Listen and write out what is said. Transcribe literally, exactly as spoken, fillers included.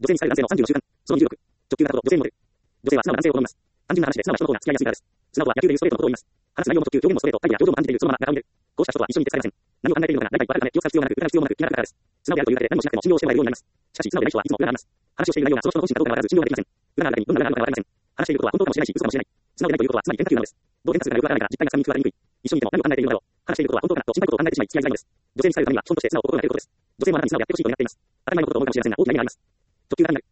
女性に使える男性のさんじゅうの習慣。そのにじゅうろく。直球型と女性モデル。女性は素直な男性を好みます。単純な話で素直な人の方が付き合いやすいからです。素直とは野球でいうストレートのことを言います。話す内容も直球、表現もストレート、態度や表情も感じているそのまま中を見る。こうした人とは一緒に使えません。何を考えているのかが大体わかるため、気を使う必要もなく、疑う必要もなく、気が楽だからです。素直であるというだけで何もしなくても信用してもらえるようになります。しかし、素直でない人はいつも裏があります。話をしている内容がその人の本心かどうかがわからず信用ができません。裏があるだけにどんな裏があるのかわかりません。話していることは本当かもしれないし、嘘かもしれない。素直でないということはつまり変化球なのです。どう変化するかがよくわからないから実態がつかみにくくわかりにくい。一緒にいても何を考えているのだろう。話していることは本当かなと心配事を考えてしまい付き合いづらいのです。女性に使えるためには基本として素直を心がけることです。女性もあなたに素直でやってほしいと願っています。当たり前のことと思うかもしれませんが大きな意味があります。直球型になる。